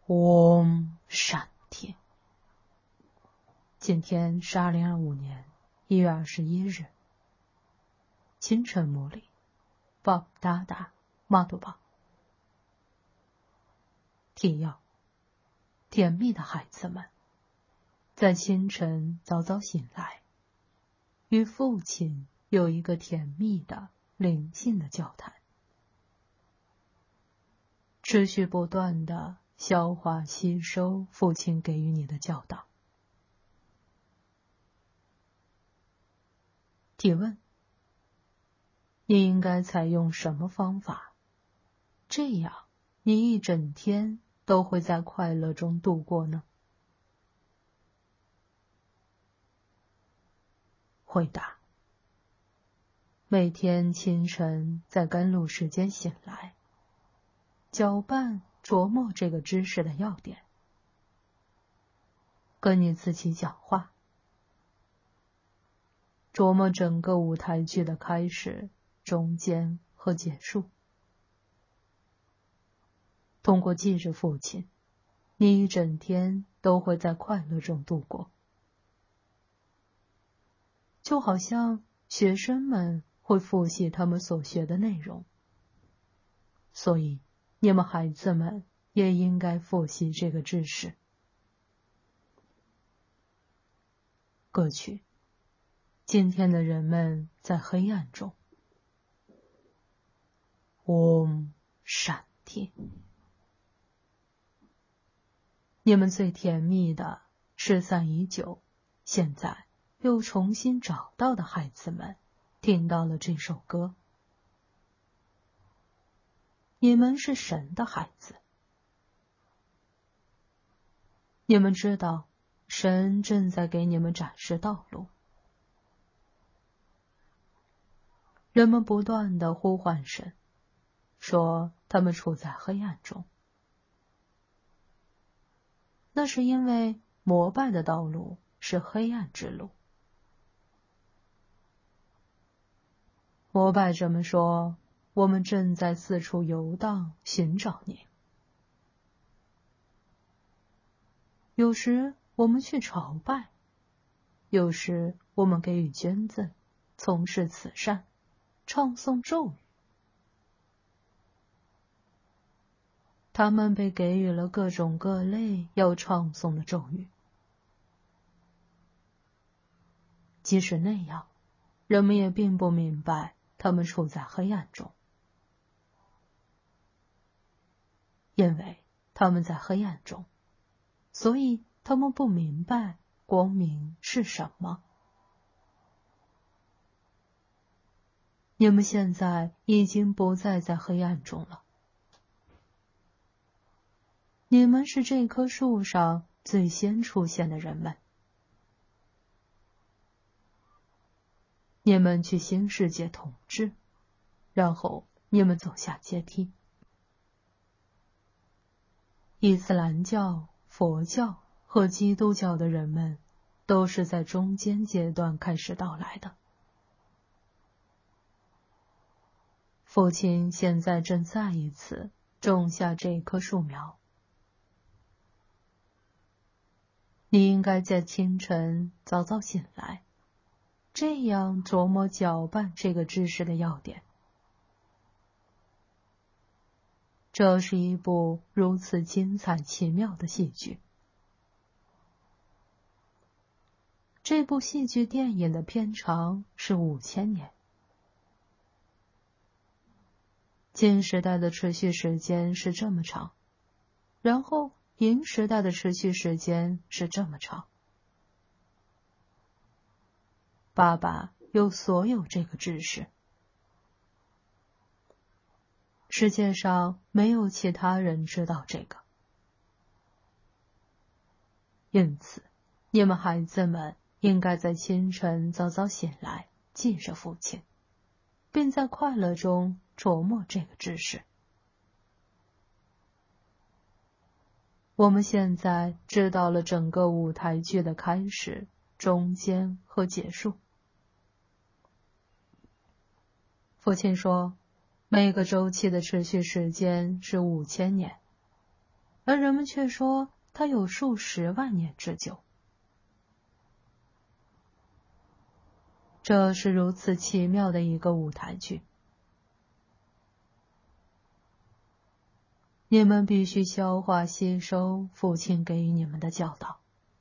嗡闪天。今天是2025年1月21日，清晨茉莉，巴达达马杜巴。提要：甜蜜的孩子们，在清晨早早醒来，与父亲有一个甜蜜的灵性的交谈，持续不断的消化吸收父亲给予你的教导。提问：你应该采用什么方法，这样你一整天都会在快乐中度过呢？回答：每天清晨在甘露时间醒来，搅拌琢磨这个知识的要点，跟你自己讲话，琢磨整个舞台剧的开始、中间和结束。通过记着父亲，你一整天都会在快乐中度过。就好像学生们会复习他们所学的内容，所以你们孩子们也应该复习这个知识。歌曲：今天的人们在黑暗中。嗡闪天。你们最甜蜜的失散已久，现在又重新找到的孩子们听到了这首歌。你们是神的孩子，你们知道神正在给你们展示道路。人们不断地呼唤神，说他们处在黑暗中，那是因为膜拜的道路是黑暗之路。膜拜者们说，我们正在四处游荡，寻找你。有时我们去朝拜，有时我们给予捐赠，从事慈善，唱诵咒语。他们被给予了各种各类要唱诵的咒语。即使那样，人们也并不明白他们处在黑暗中，因为他们在黑暗中，所以他们不明白光明是什么。你们现在已经不再在黑暗中了。你们是这棵树上最先出现的人们。你们去新世界统治，然后你们走下阶梯。伊斯兰教、佛教和基督教的人们都是在中间阶段开始到来的。父亲现在正再一次种下这棵树苗。你应该在清晨早早醒来，这样琢磨搅拌这个知识的要点。这是一部如此精彩奇妙的戏剧。这部戏剧电影的片长是5000年。金时代的持续时间是这么长，然后银时代的持续时间是这么长。爸爸有所有这个知识。世界上没有其他人知道这个。因此，你们孩子们应该在清晨早早醒来，记着父亲，并在快乐中琢磨这个知识。我们现在知道了整个舞台剧的开始、中间和结束。父亲说，每个周期的持续时间是5000年。 而人们却说它有数十万年之久。这是如此奇妙的一个舞台剧。你们必须消化吸收父亲给予你们的教导。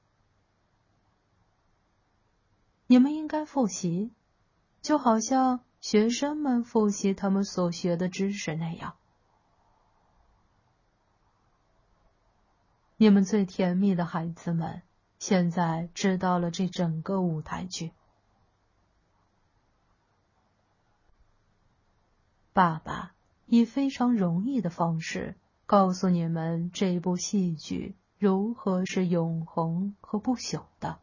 你们应该复习，就好像学生们复习他们所学的知识那样。你们最甜蜜的孩子们现在知道了这整个舞台剧。爸爸以非常容易的方式告诉你们这部戏剧如何是永恒和不朽的。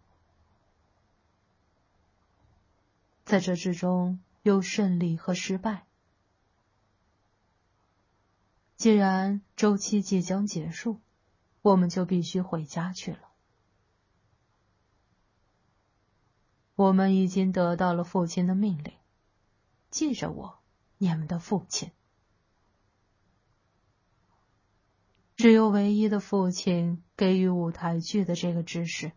在这之中有胜利和失败。既然周期即将结束，我们就必须回家去了。我们已经得到了父亲的命令，记着我，你们的父亲。只有唯一的父亲给予舞台剧的这个知识。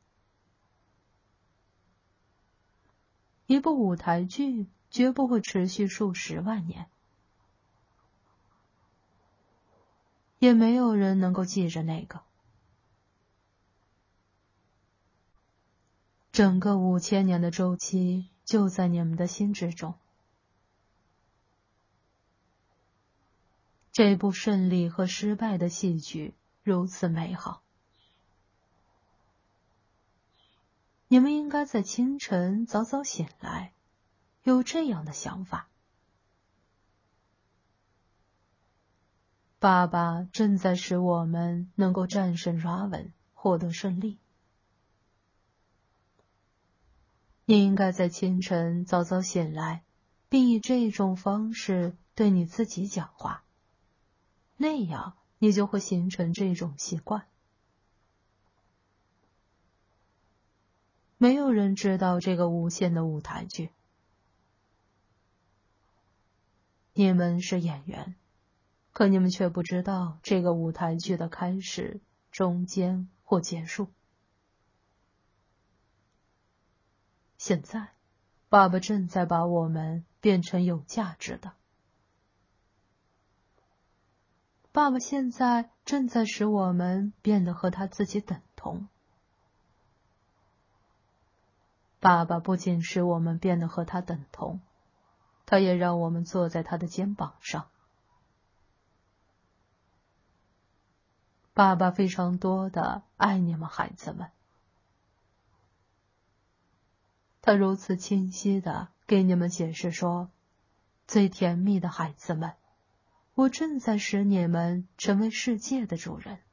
一部舞台剧绝不会持续数十万年，也没有人能够记着那个。整个5000年的周期就在你们的心之中。这部胜利和失败的戏剧如此美好。你们应该在清晨早早醒来，有这样的想法。爸爸正在使我们能够战胜拉文，获得胜利。你应该在清晨早早醒来，并以这种方式对你自己讲话，那样你就会形成这种习惯。没有人知道这个无限的舞台剧。你们是演员，可你们却不知道这个舞台剧的开始、中间或结束。现在，爸爸正在把我们变成有价值的。爸爸现在正在使我们变得和他自己等同。爸爸不仅使我们变得和他等同，他也让我们坐在他的肩膀上。爸爸非常多的爱你们孩子们。他如此清晰的给你们解释说，最甜蜜的孩子们，我正在使你们成为世界的主人。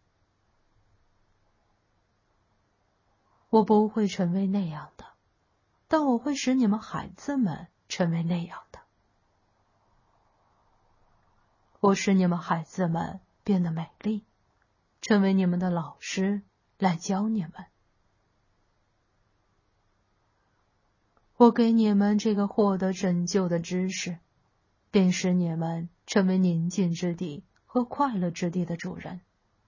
我不会成为那样的，但我会使你们孩子们成为那样的。我使你们孩子们变得美丽，成为你们的老师来教你们。我给你们这个获得拯救的知识，并使你们成为宁静之地和快乐之地的主人。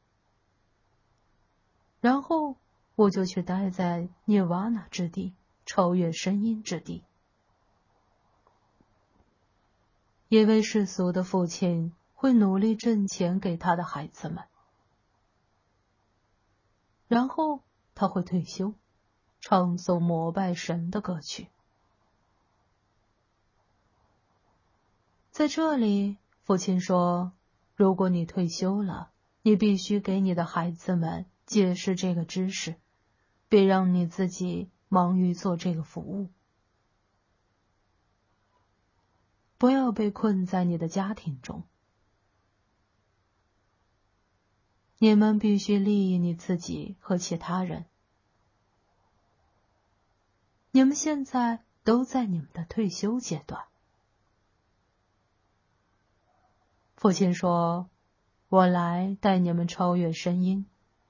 然后我就去待在涅瓦那之地，超越声音之地。一位世俗的父亲会努力挣钱给他的孩子们，然后他会退休，唱诵膜拜神的歌曲。在这里，父亲说，如果你退休了，你必须给你的孩子们解释这个知识，别让你自己忙于做这个服务。不要被困在你的家庭中。你们必须利益你自己和其他人。你们现在都在你们的退休阶段。父亲说，我来带你们超越声音。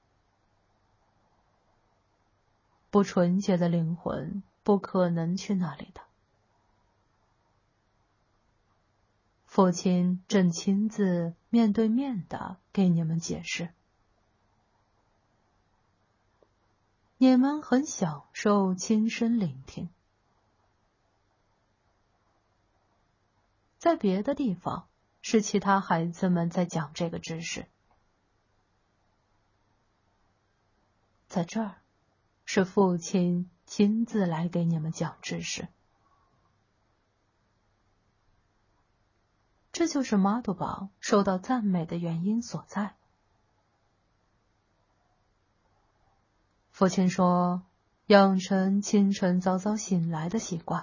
不纯洁的灵魂不可能去那里的。 父亲正亲自面对面的给你们解释。你们很享受亲身聆听。在别的地方，是其他孩子们在讲这个知识。在这儿，是父亲亲自来给你们讲知识。这就是马杜堡受到赞美的原因所在。父亲说，养成清晨早早醒来的习惯。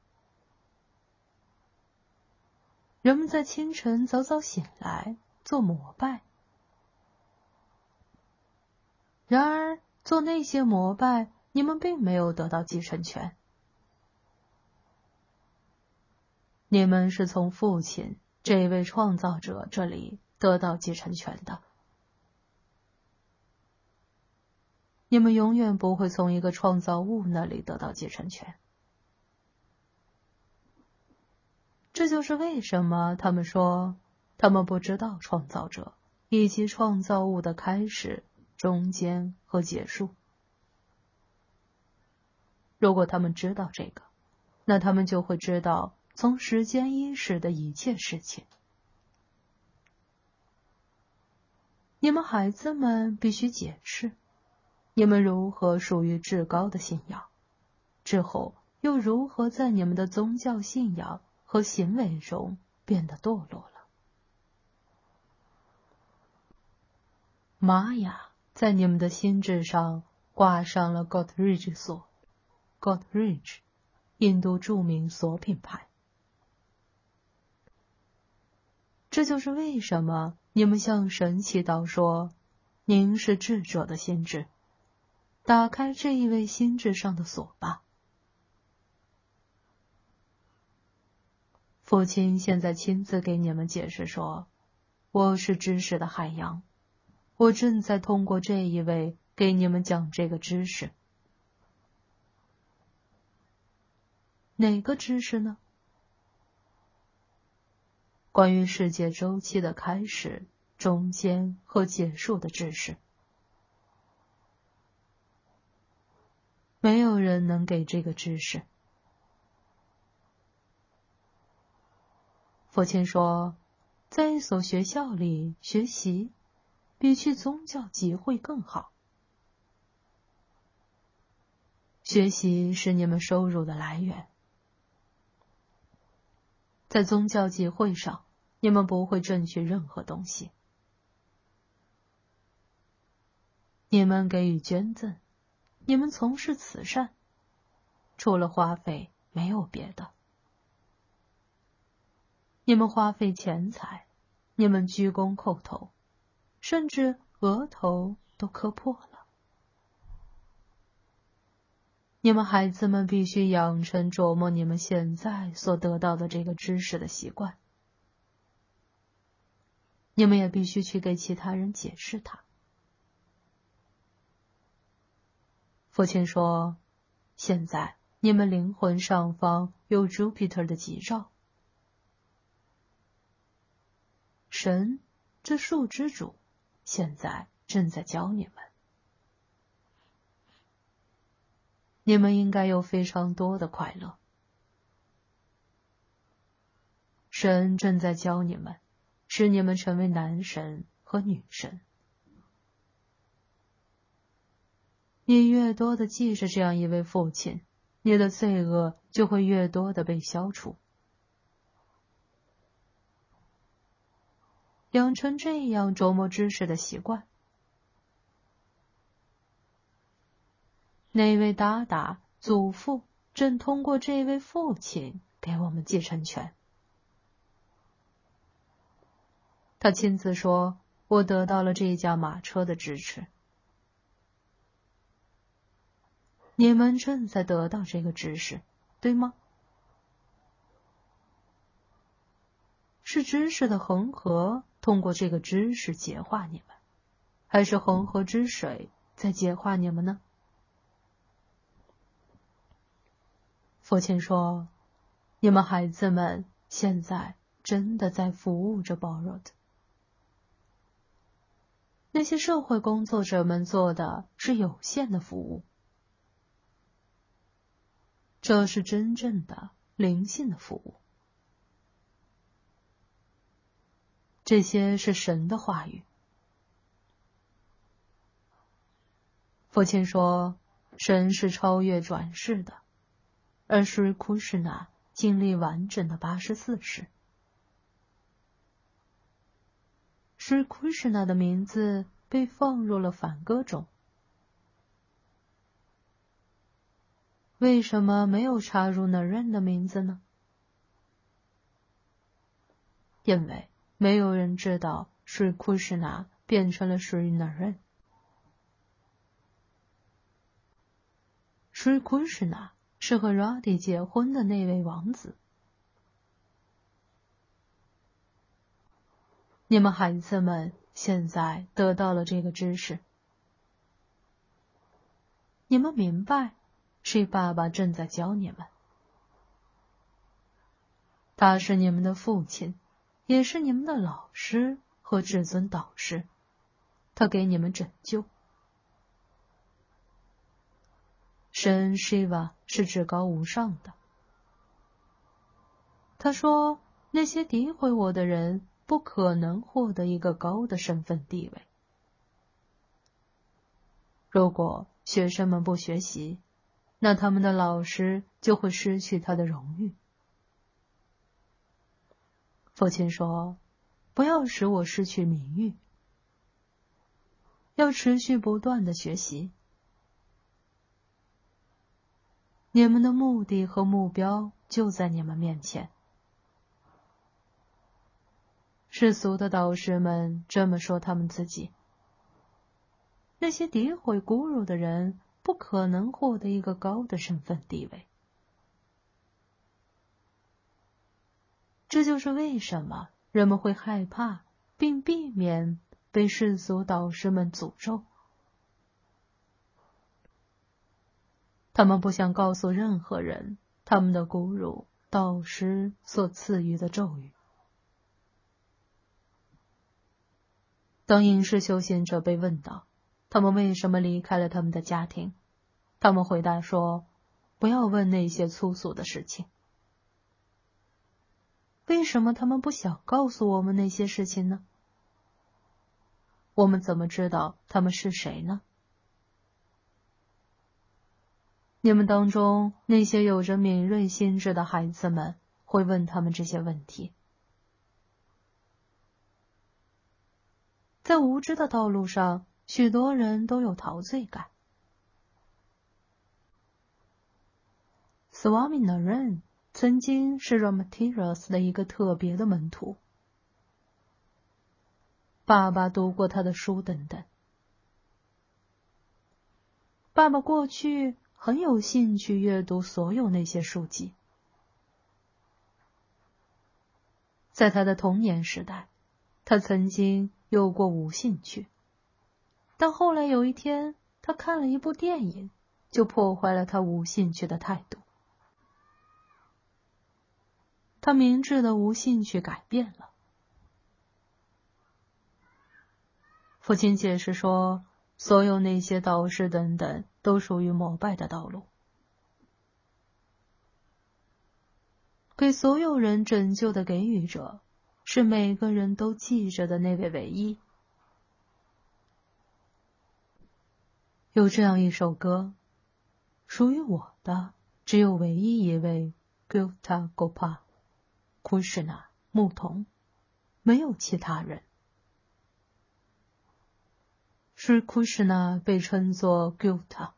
人们在清晨早早醒来做膜拜，然而做那些膜拜，你们并没有得到继承权。你们是从父亲这位创造者这里得到继承权的。你们永远不会从一个创造物那里得到继承权。这就是为什么他们说他们不知道创造者以及创造物的开始、中间和结束。如果他们知道这个，那他们就会知道从时间伊始的一切事情。你们孩子们必须解释，你们如何属于至高的信仰，之后又如何在你们的宗教信仰和行为中变得堕落了。玛雅在你们的心智上挂上了 Godrej 锁 ，Godrej， 印度著名锁品牌。这就是为什么你们向神祈祷说，您是智者的心智，打开这一位心智上的锁吧。父亲现在亲自给你们解释说，我是知识的海洋，我正在通过这一位给你们讲这个知识。哪个知识呢？关于世界周期的开始、中间和结束的知识。没有人能给这个知识。父亲说，在一所学校里学习，比去宗教集会更好。学习是你们收入的来源。在宗教集会上，你们不会挣取任何东西。你们给予捐赠，你们从事慈善，除了花费，没有别的。你们花费钱财，你们鞠躬叩头，甚至额头都磕破了。你们孩子们必须养成琢磨你们现在所得到的这个知识的习惯。你们也必须去给其他人解释它。父亲说，现在你们灵魂上方有 Jupiter 的吉兆。神，这树之主，现在正在教你们。你们应该有非常多的快乐。神正在教你们，使你们成为男神和女神。你越多的记着这样一位父亲，你的罪恶就会越多的被消除。养成这样琢磨知识的习惯。那位达达祖父正通过这位父亲给我们继承权。他亲自说，我得到了这架马车的支持。你们正在得到这个知识，对吗？是知识的恒河通过这个知识洁化你们，还是恒河之水在洁化你们呢？父亲说，你们孩子们现在真的在服务着 Borod。那些社会工作者们做的是有限的服务，这是真正的灵性的服务。这些是神的话语。父亲说，神是超越转世的，而Sri Krishna经历完整的84世。Sri Krishna的名字被放入了梵歌中。为什么没有插入Naren的名字呢？因为没有人知道Sri Krishna变成了Sri Naren。Sri Krishna 是和 Radhi 结婚的那位王子。你们孩子们现在得到了这个知识，你们明白是爸爸正在教你们。他是你们的父亲，也是你们的老师和至尊导师，他给你们拯救。神 Shiva 是至高无上的。他说，那些诋毁我的人不可能获得一个高的身份地位。如果学生们不学习，那他们的老师就会失去他的荣誉。父亲说，不要使我失去名誉，要持续不断的学习。你们的目的和目标就在你们面前。世俗的导师们这么说他们自己。那些诋毁古儒的人不可能获得一个高的身份地位。这就是为什么人们会害怕并避免被世俗导师们诅咒。他们不想告诉任何人他们的古儒导师所赐予的咒语。当隐士修行者被问到他们为什么离开了他们的家庭，他们回答说，不要问那些粗俗的事情。为什么他们不想告诉我们那些事情呢？我们怎么知道他们是谁呢？你们当中那些有着敏锐心智的孩子们会问他们这些问题。在无知的道路上，许多人都有陶醉感。Swami Naren 曾经是 Ramathiras 的一个特别的门徒，爸爸读过他的书等等。爸爸过去很有兴趣阅读所有那些书籍。在他的童年时代，他曾经有过无兴趣，但后来有一天，他看了一部电影，就破坏了他无兴趣的态度。他明智的无兴趣改变了。父亲解释说，所有那些导师等等都属于膜拜的道路，给所有人拯救的给予者是每个人都记着的那位唯一。有这样一首歌，属于我的只有唯一一位 Gupta Gopa Krishna 牧童，没有其他人。Sri Krishna 被称作 Gupta。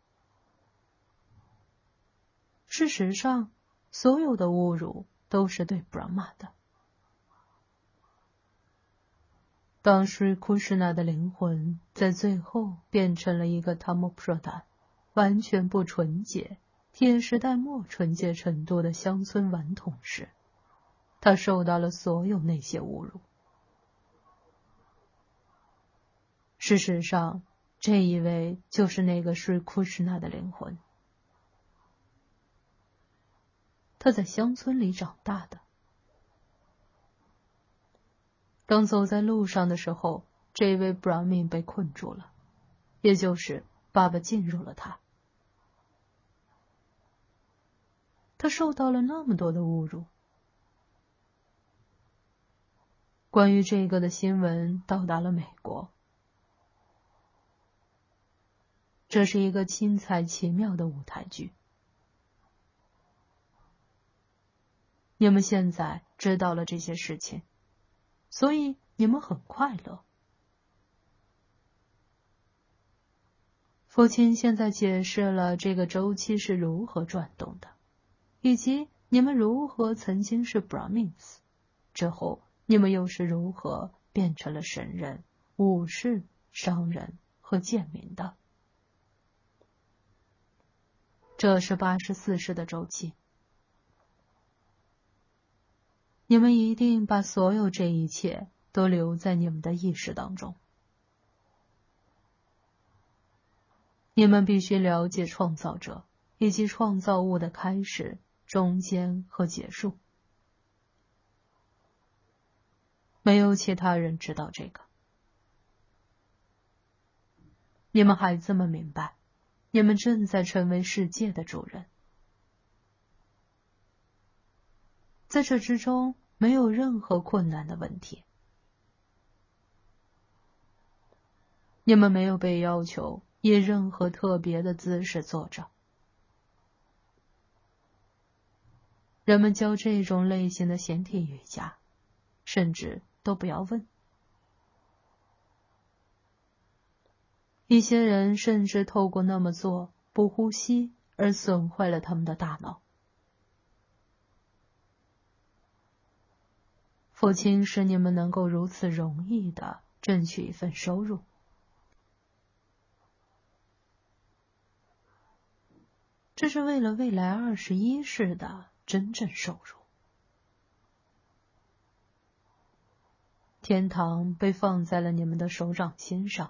事实上，所有的侮辱都是对 Brahma 的。当 Sri Krishna 的灵魂在最后变成了一个 Tamopradhan 完全不纯洁、铁时代末纯洁程度的乡村顽童时，他受到了所有那些侮辱。事实上，这一位就是那个Sri Krishna 的灵魂。他在乡村里长大的。 当走在路上的时候，这位 Brahmin 被困住了，也就是爸爸进入了他。他受到了那么多的侮辱。关于这个的新闻到达了美国。这是一个精彩奇妙的舞台剧。你们现在知道了这些事情，所以你们很快乐。父亲现在解释了这个周期是如何转动的，以及你们如何曾经是 Brahmins， 之后你们又是如何变成了神人、武士、商人和贱民的。这是84世的周期。你们一定把所有这一切都留在你们的意识当中。你们必须了解创造者以及创造物的开始、中间和结束。没有其他人知道这个。你们孩子们明白，你们正在成为世界的主人。在这之中没有任何困难的问题。你们没有被要求以任何特别的姿势坐着。人们教这种类型的形体瑜伽，甚至都不要问。一些人甚至透过那么做不呼吸而损坏了他们的大脑。父亲使你们能够如此容易地争取一份收入。这是为了未来21世的真正收入。天堂被放在了你们的手掌心上。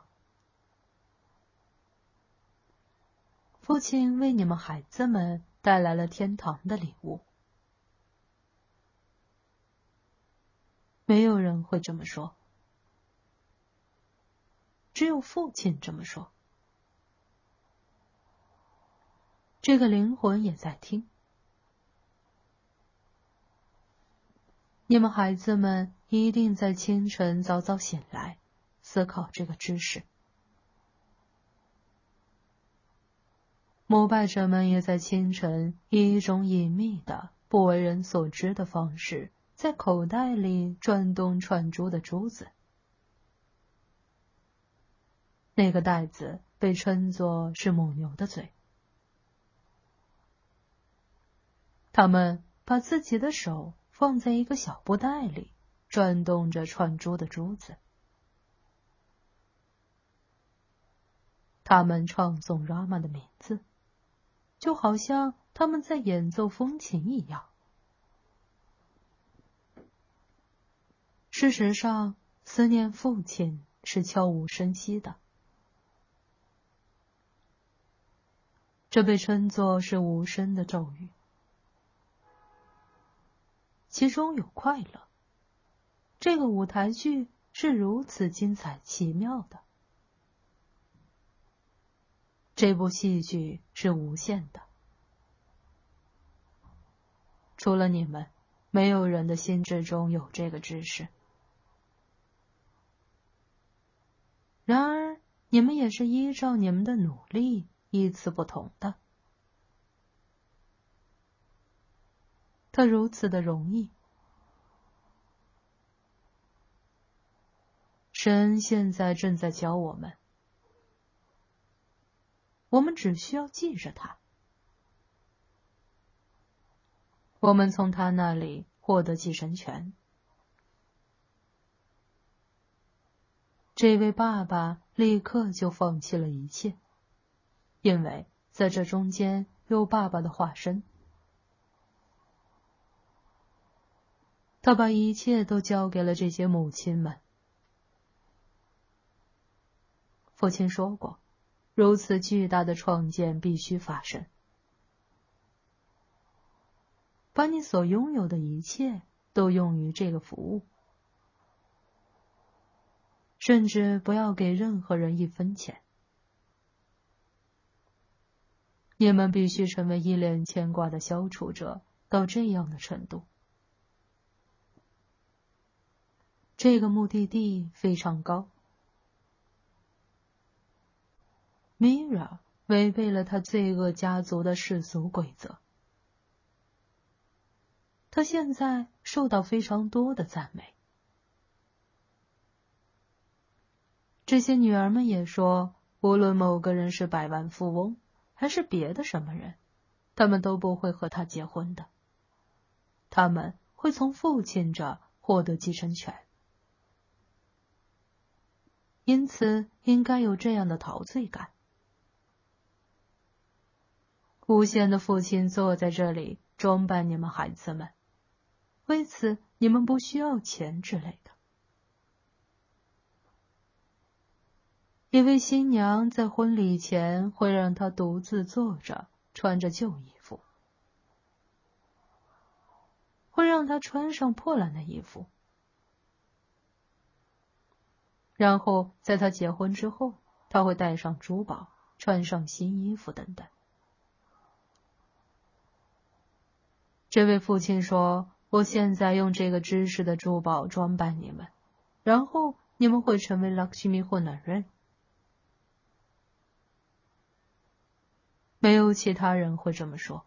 父亲为你们孩子们带来了天堂的礼物。没有人会这么说，只有父亲这么说。这个灵魂也在听。你们孩子们一定在清晨早早醒来，思考这个知识。膜拜者们也在清晨以一种隐秘的、不为人所知的方式，在口袋里转动串珠的珠子。那个袋子被称作是母牛的嘴。他们把自己的手放在一个小布袋里，转动着串珠的珠子。他们唱诵 Rama 的名字，就好像他们在演奏风琴一样。事实上，思念父亲是悄无声息的。这被称作是无声的咒语，其中有快乐。这个舞台剧是如此精彩奇妙的。这部戏剧是无限的。除了你们，没有人的心智中有这个知识。然而，你们也是依照你们的努力依次不同的。它如此的容易。神现在正在教我们，我们只需要记着它。我们从他那里获得继承权。这位爸爸立刻就放弃了一切，因为在这中间有爸爸的化身。他把一切都交给了这些母亲们。父亲说过，如此巨大的创建必须发生。把你所拥有的一切都用于这个服务。 甚至不要给任何人1分钱。你们必须成为依恋牵挂的消除者，到这样的程度。这个目的地非常高。Mira 违背了他罪恶家族的世俗规则。他现在受到非常多的赞美。这些女儿们也说，无论某个人是百万富翁，还是别的什么人，他们都不会和他结婚的。他们会从父亲这获得继承权。因此，应该有这样的陶醉感。无限的父亲坐在这里，装扮你们孩子们。为此，你们不需要钱之类的。一位新娘在婚礼前会让她独自坐着，穿着旧衣服，会让她穿上破烂的衣服，然后在她结婚之后，她会戴上珠宝，穿上新衣服等等。这位父亲说，我现在用这个知识的珠宝装扮你们，然后你们会成为 Lakshmi 或男人。没有其他人会这么说。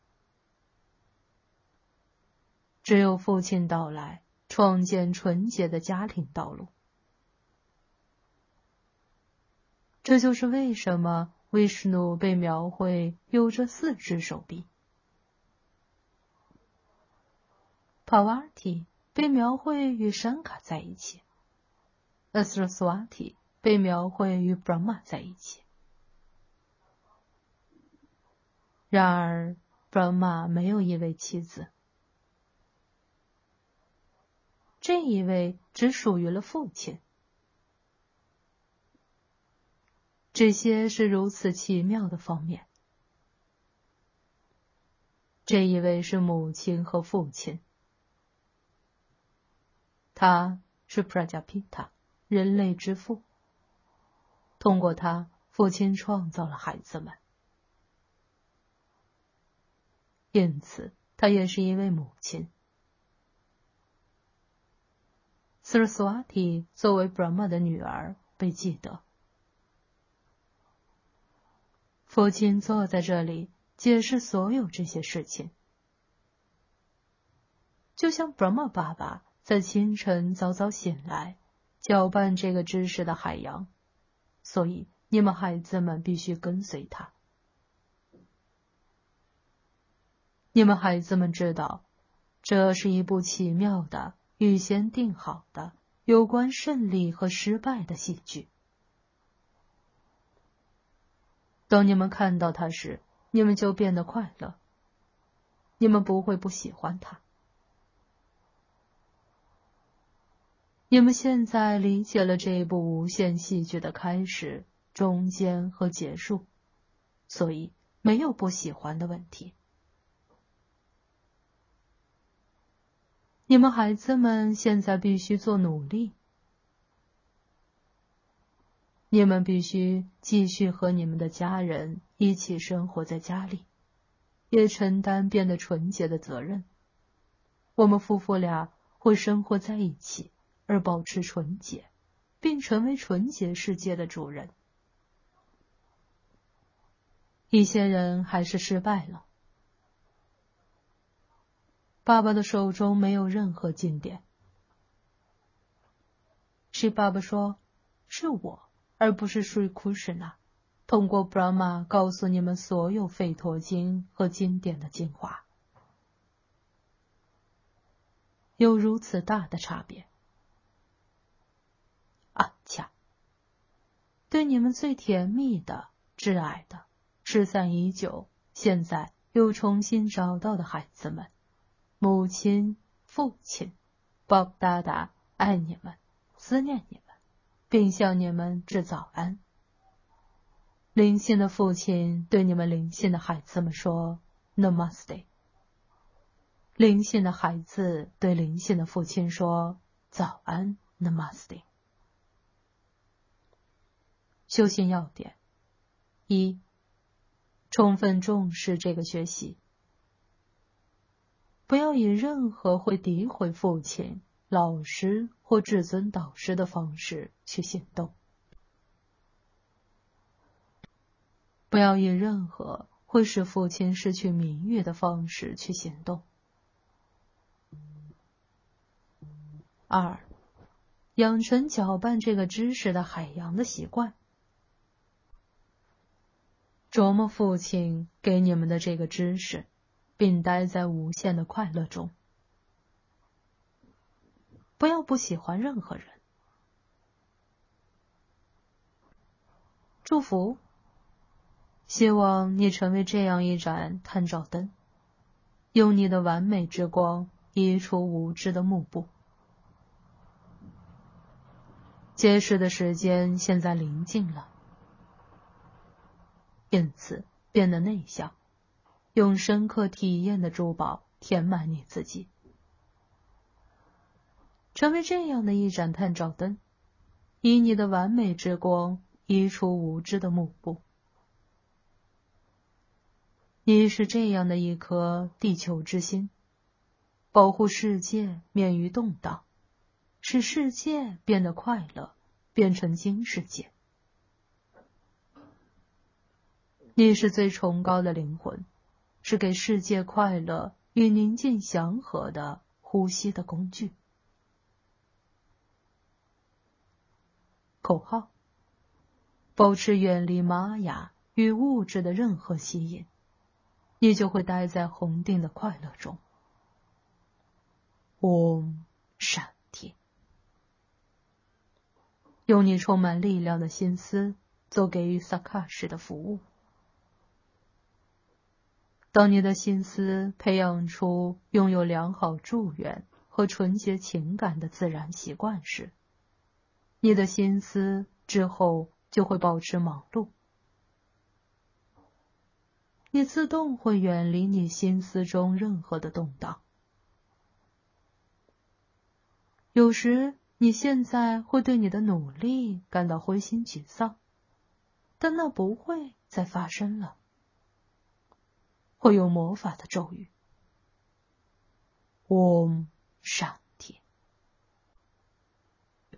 只有父亲到来，创建纯洁的家庭道路。这就是为什么 Vishnu 被描绘有着4只手臂。Parvati 被描绘与山卡在一起。Saraswati 被描绘与 Brahma 在一起。然而 Brahma 没有一位妻子。这一位只属于了父亲。这些是如此奇妙的方面。这一位是母亲和父亲。他是 Prajapita， 人类之父。通过他，父亲创造了孩子们。因此，他也是一位母亲。Saraswati 作为 Brahma 的女儿被记得。父亲坐在这里，解释所有这些事情。就像 Brahma 爸爸在清晨早早醒来，搅拌这个知识的海洋，所以你们孩子们必须跟随他。你们孩子们知道，这是一部奇妙的、预先定好的、有关胜利和失败的戏剧。当你们看到它时，你们就变得快乐。你们不会不喜欢它。你们现在理解了这部无限戏剧的开始、中间和结束，所以没有不喜欢的问题。你们孩子们现在必须做努力。你们必须继续和你们的家人一起生活在家里，也承担变得纯洁的责任。我们夫妇俩会生活在一起，而保持纯洁，并成为纯洁世界的主人。一些人还是失败了。爸爸的手中没有任何经典。是爸爸说，是我，而不是 Sri Krishna， 通过 Brahma 告诉你们所有吠陀经和经典的精华。有如此大的差别。啊恰！对你们最甜蜜的、挚爱的、失散已久，现在又重新找到的孩子们，母亲、父亲、Bob 达达爱你们，思念你们，并向你们致早安。灵性的父亲对你们灵性的孩子们说 Namaste。灵性的孩子对灵性的父亲说早安 Namaste。 修行要点：一、充分重视这个学习，不要以任何会诋毁父亲、老师或至尊导师的方式去行动，不要以任何会使父亲失去名誉的方式去行动。二、养成搅拌这个知识的海洋的习惯，琢磨父亲给你们的这个知识，并待在无限的快乐中。不要不喜欢任何人。祝福，希望你成为这样一盏探照灯，用你的完美之光移除无知的幕布。揭示的时间现在临近了，因此变得内向，用深刻体验的珠宝填满你自己，成为这样的一盏探照灯，以你的完美之光移除无知的幕布。你是这样的一颗地球之心，保护世界免于动荡，使世界变得快乐，变成金世界。你是最崇高的灵魂，是给世界快乐与宁静祥和的呼吸的工具。口号：保持远离玛雅与物质的任何吸引，你就会待在恒定的快乐中。嗡闪铁，用你充满力量的心思做给予萨卡什的服务。当你的心思培养出拥有良好祝愿和纯洁情感的自然习惯时，你的心思之后就会保持忙碌。你自动会远离你心思中任何的动荡。有时你现在会对你的努力感到灰心沮丧，但那不会再发生了。会用魔法的咒语，嗡闪